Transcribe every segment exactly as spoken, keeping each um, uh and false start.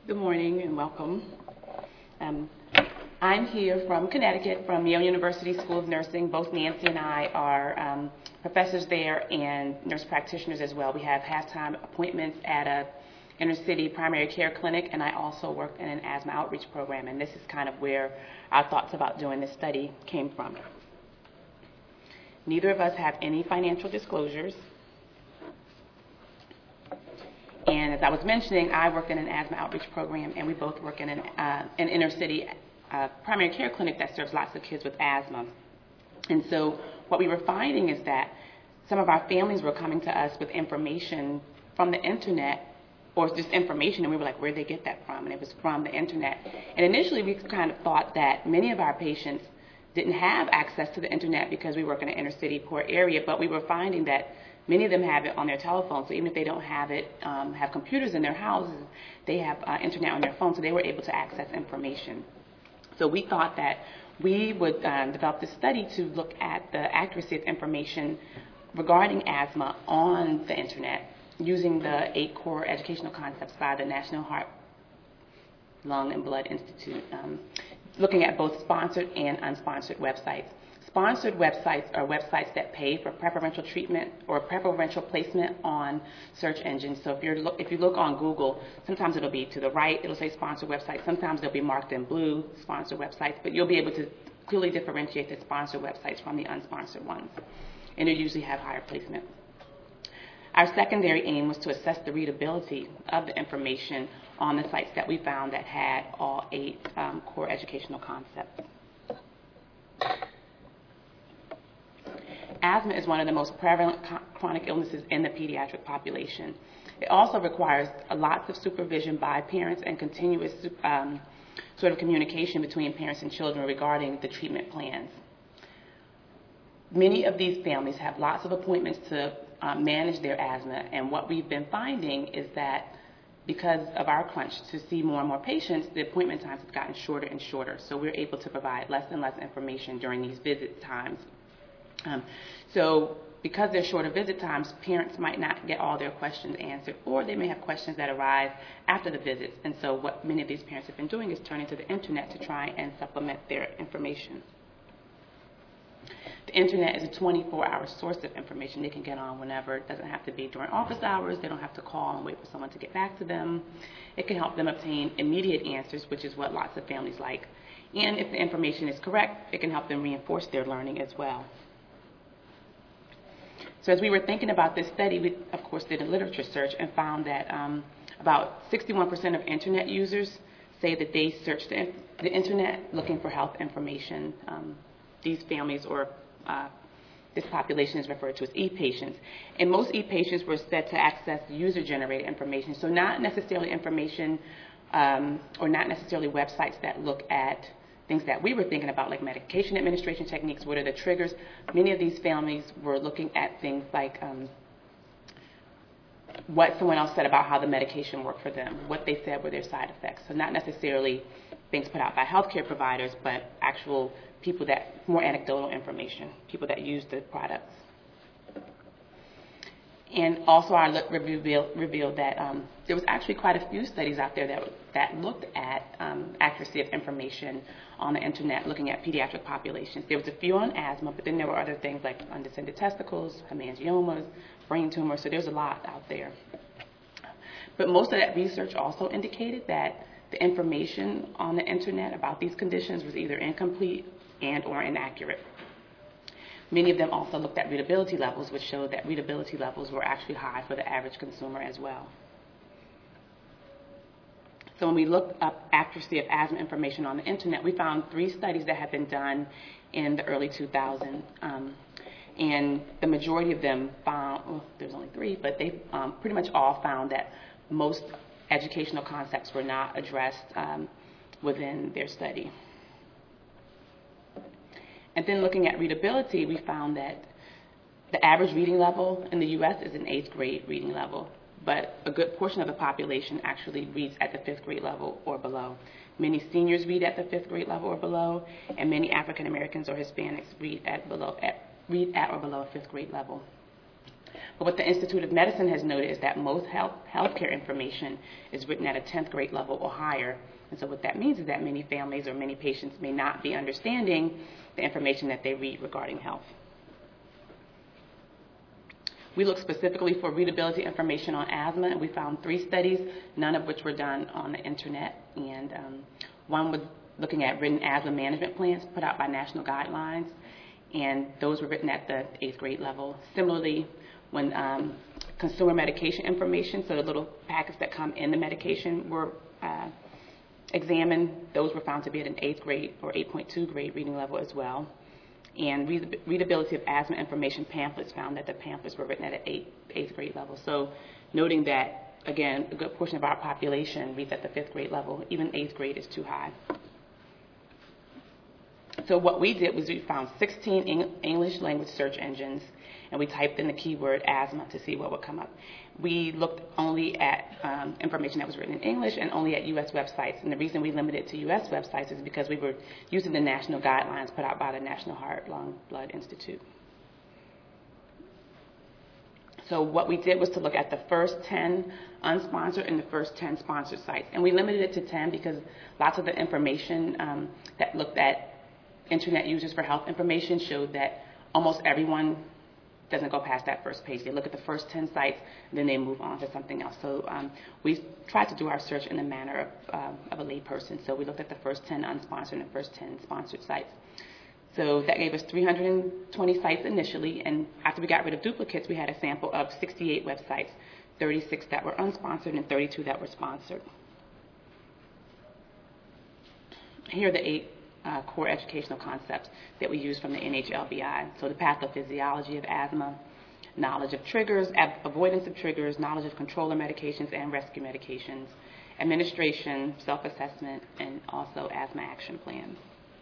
Good morning and welcome. Um, I'm here from Connecticut, from Yale University School of Nursing. Both Nancy and I are um, professors there and nurse practitioners as well. We have half-time appointments at a inner city primary care clinic, and I also work in an asthma outreach program, and this is kind of where our thoughts about doing this study came from. Neither of us have any financial disclosures. And as I was mentioning, I work in an asthma outreach program, and we both work in an, uh, an inner city uh, primary care clinic that serves lots of kids with asthma. And so what we were finding is that some of our families were coming to us with information from the internet, or just information, and we were like, where'd they get that from? And it was from the internet. And initially we kind of thought that many of our patients didn't have access to the internet because we work in an inner city poor area, but we were finding that many of them have it on their telephone, so even if they don't have it, um, have computers in their houses, they have uh, internet on their phone, so they were able to access information. So we thought that we would um, develop this study to look at the accuracy of information regarding asthma on the internet using the eight core educational concepts by the National Heart, Lung, and Blood Institute, um, looking at both sponsored and unsponsored websites. Sponsored websites are websites that pay for preferential treatment or preferential placement on search engines. So if, you're look, if you look on Google, sometimes it'll be to the right, it'll say sponsored websites. Sometimes they'll be marked in blue, sponsored websites, but you'll be able to clearly differentiate the sponsored websites from the unsponsored ones. And they usually have higher placement. Our secondary aim was to assess the readability of the information on the sites that we found that had all eight um, core educational concepts. Asthma is one of the most prevalent chronic illnesses in the pediatric population. It also requires lots of supervision by parents and continuous um, sort of communication between parents and children regarding the treatment plans. Many of these families have lots of appointments to uh, manage their asthma, and what we've been finding is that because of our crunch to see more and more patients, the appointment times have gotten shorter and shorter, so we're able to provide less and less information during these visit times. Um, so because there's shorter visit times, parents might not get all their questions answered, or they may have questions that arise after the visits. And so what many of these parents have been doing is turning to the internet to try and supplement their information. The internet is a twenty-four hour source of information they can get on whenever. It doesn't have to be during office hours. They don't have to call and wait for someone to get back to them. It can help them obtain immediate answers, which is what lots of families like. And if the information is correct, it can help them reinforce their learning as well. So as we were thinking about this study, we, of course, did a literature search and found that um, about sixty-one percent of internet users say that they search the, the internet looking for health information. Um, these families or uh, this population is referred to as e-patients. And most e-patients were said to access user-generated information, so not necessarily information um, or not necessarily websites that look at things that we were thinking about, like medication administration techniques, what are the triggers. Many of these families were looking at things like um, what someone else said about how the medication worked for them, what they said were their side effects. So not necessarily things put out by healthcare providers, but actual people that, more anecdotal information, people that use the products. And also our look revealed, revealed that um, there was actually quite a few studies out there that, that looked at um, accuracy of information on the internet, looking at pediatric populations. There was a few on asthma, but then there were other things like undescended testicles, hemangiomas, brain tumors, so there's a lot out there. But most of that research also indicated that the information on the internet about these conditions was either incomplete and or inaccurate. Many of them also looked at readability levels, which showed that readability levels were actually high for the average consumer as well. So when we looked up accuracy of asthma information on the internet, we found three studies that had been done in the early two thousands. Um, and the majority of them found, well, there's only three, but they um, pretty much all found that most educational concepts were not addressed um, within their study. And then looking at readability, we found that the average reading level in the U S is an eighth grade reading level, but a good portion of the population actually reads at the fifth grade level or below. Many seniors read at the fifth grade level or below, and many African Americans or Hispanics read at below at, read at or below a fifth grade level. But what the Institute of Medicine has noted is that most health healthcare information is written at a tenth grade level or higher. And so what that means is that many families or many patients may not be understanding the information that they read regarding health. We looked specifically for readability information on asthma, and we found three studies, none of which were done on the internet. And um, one was looking at written asthma management plans put out by national guidelines, and those were written at the eighth grade level. Similarly, when um, consumer medication information, so the little packets that come in the medication, were uh, examined, those were found to be at an eighth grade or eight point two grade reading level as well. And read- readability of asthma information pamphlets found that the pamphlets were written at an eighth, eighth grade level. So noting that, again, a good portion of our population reads at the fifth grade level, even eighth grade is too high. So what we did was we found sixteen Eng- English language search engines, and we typed in the keyword asthma to see what would come up. We looked only at um, information that was written in English and only at U S websites. And the reason we limited it to U S websites is because we were using the national guidelines put out by the National Heart, Lung, Blood Institute. So what we did was to look at the first ten unsponsored and the first ten sponsored sites. And we limited it to ten because lots of the information um, that looked at internet users for health information showed that almost everyone doesn't go past that first page. They look at the first ten sites, and then they move on to something else. So um, we tried to do our search in the manner of, uh, of a layperson. So we looked at the first ten unsponsored and the first ten sponsored sites. So that gave us three hundred twenty sites initially, and after we got rid of duplicates, we had a sample of sixty-eight websites, thirty-six that were unsponsored and thirty-two that were sponsored. Here are the eight Uh, core educational concepts that we use from the N H L B I. So the pathophysiology of asthma, knowledge of triggers, ab- avoidance of triggers, knowledge of controller medications and rescue medications, administration, self-assessment, and also asthma action plans.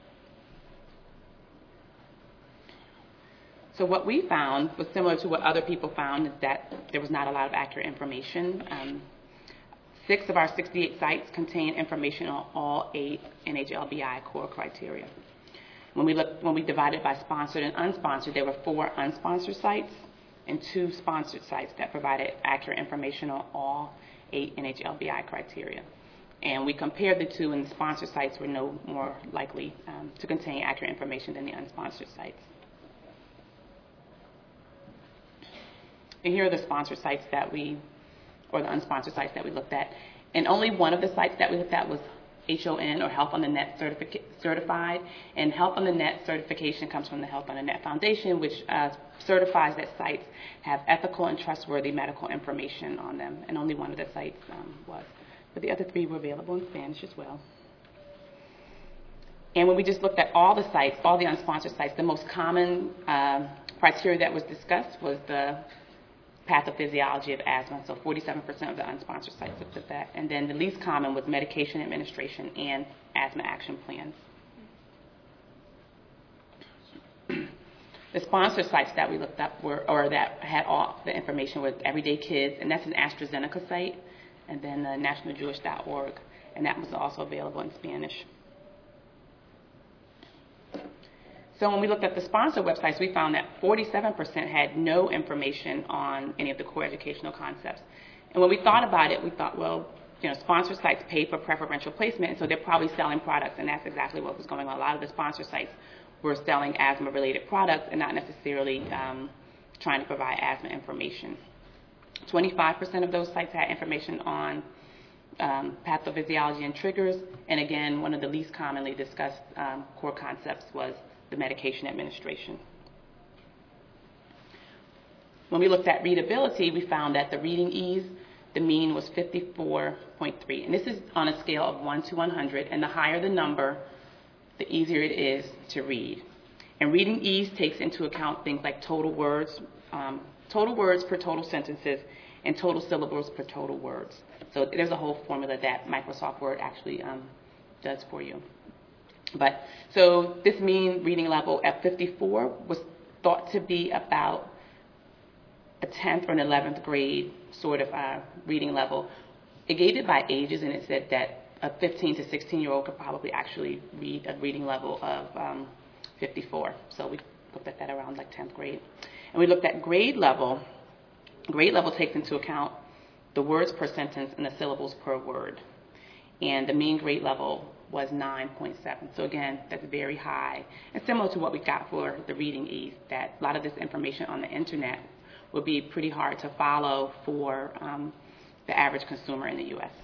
So what we found was similar to what other people found, is that there was not a lot of accurate information. Um, Six of our sixty-eight sites contain information on all eight N H L B I core criteria. When we looked, when we divided by sponsored and unsponsored, there were four unsponsored sites and two sponsored sites that provided accurate information on all eight N H L B I criteria. And we compared the two, and the sponsored sites were no more likely um, to contain accurate information than the unsponsored sites. And here are the sponsored sites that we or the unsponsored sites that we looked at. And only one of the sites that we looked at was H O N, or Health on the Net certific- certified. And Health on the Net certification comes from the Health on the Net Foundation, which uh, certifies that sites have ethical and trustworthy medical information on them. And only one of the sites um, was. But the other three were available in Spanish as well. And when we just looked at all the sites, all the unsponsored sites, the most common uh, criteria that was discussed was the pathophysiology of asthma, so forty-seven percent of the unsponsored sites looked at that. And then the least common was medication administration and asthma action plans. The sponsored sites that we looked up were, or that had all the information, were Everyday Kids, and that's an AstraZeneca site, and then uh, national jewish dot org, and that was also available in Spanish. So when we looked at the sponsored websites, we found that forty-seven percent had no information on any of the core educational concepts. And when we thought about it, we thought, well, you know, sponsored sites pay for preferential placement, and so they're probably selling products, and that's exactly what was going on. A lot of the sponsored sites were selling asthma-related products and not necessarily um, trying to provide asthma information. twenty-five percent of those sites had information on um, pathophysiology and triggers, and again, one of the least commonly discussed um, core concepts was the medication administration. When we looked at readability, we found that the reading ease, the mean was fifty-four point three. And this is on a scale of one to one hundred, and the higher the number, the easier it is to read. And reading ease takes into account things like total words, um, total words per total sentences, and total syllables per total words. So there's a whole formula that Microsoft Word actually um, does for you. But so this mean reading level at fifty-four was thought to be about a tenth or an eleventh grade sort of uh, reading level. It gave it by ages, and it said that a fifteen to sixteen year old could probably actually read a reading level of um, fifty-four. So we looked at that around like tenth grade. And we looked at grade level, Grade level takes into account the words per sentence and the syllables per word. And the mean grade level was nine point seven. So again, that's very high. And similar to what we got for the reading ease, that a lot of this information on the internet will be pretty hard to follow for um, the average consumer in the U S.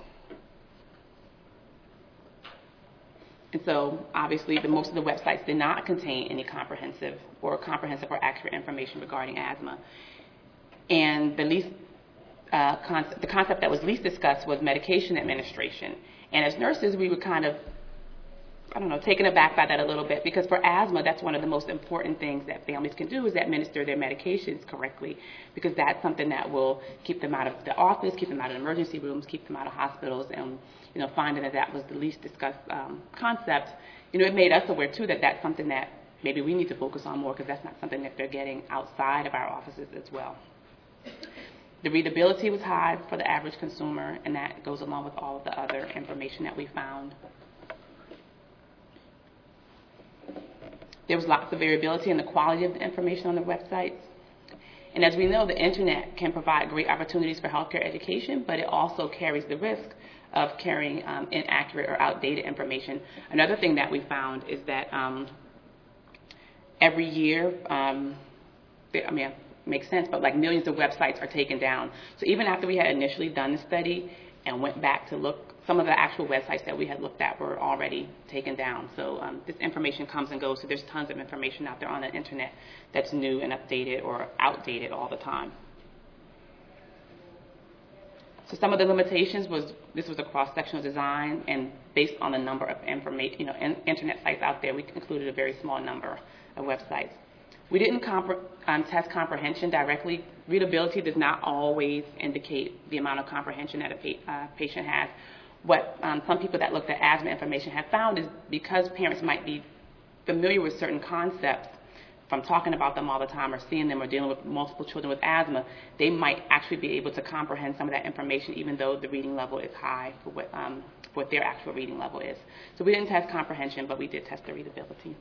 And so obviously the, most of the websites did not contain any comprehensive or comprehensive or accurate information regarding asthma. And the least uh, concept, the concept that was least discussed was medication administration. And as nurses, we were kind of, I don't know, taken aback by that a little bit, because for asthma, that's one of the most important things that families can do, is administer their medications correctly, because that's something that will keep them out of the office, keep them out of emergency rooms, keep them out of hospitals. And, you know, finding that that was the least discussed um, concept, you know, it made us aware, too, that that's something that maybe we need to focus on more, because that's not something that they're getting outside of our offices as well. The readability was high for the average consumer, and that goes along with all of the other information that we found. There was lots of variability in the quality of the information on the websites. And as we know, the internet can provide great opportunities for healthcare education, but it also carries the risk of carrying um, inaccurate or outdated information. Another thing that we found is that um, every year, um, I mean, makes sense, but like millions of websites are taken down. So even after we had initially done the study and went back to look, some of the actual websites that we had looked at were already taken down. So um, this information comes and goes, so there's tons of information out there on the internet that's new and updated or outdated all the time. So some of the limitations was, this was a cross-sectional design, and based on the number of information, you know, in, internet sites out there, we included a very small number of websites. We didn't compre- um, test comprehension directly. Readability does not always indicate the amount of comprehension that a pa- uh, patient has. What um, some people that looked at asthma information have found is, because parents might be familiar with certain concepts from talking about them all the time or seeing them or dealing with multiple children with asthma, they might actually be able to comprehend some of that information, even though the reading level is high for what, um, what their actual reading level is. So we didn't test comprehension, but we did test the readability.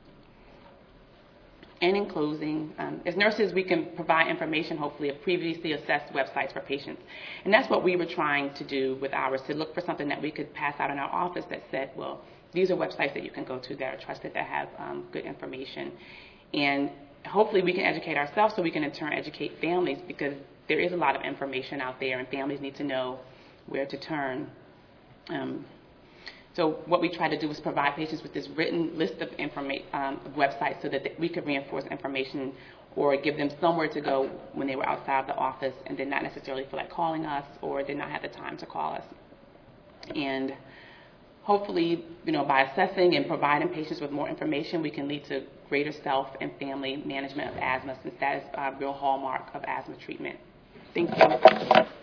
And in closing, um, as nurses, we can provide information, hopefully, of previously assessed websites for patients. And that's what we were trying to do with ours, to look for something that we could pass out in our office that said, well, these are websites that you can go to that are trusted, that have um, good information. And hopefully we can educate ourselves so we can in turn educate families, because there is a lot of information out there and families need to know where to turn. Um, So what we try to do is provide patients with this written list of, informa- um, of websites so that they, we could reinforce information or give them somewhere to go when they were outside of the office and did not necessarily feel like calling us or did not have the time to call us. And hopefully, you know, by assessing and providing patients with more information, we can lead to greater self and family management of asthma, since that is a real hallmark of asthma treatment. Thank you.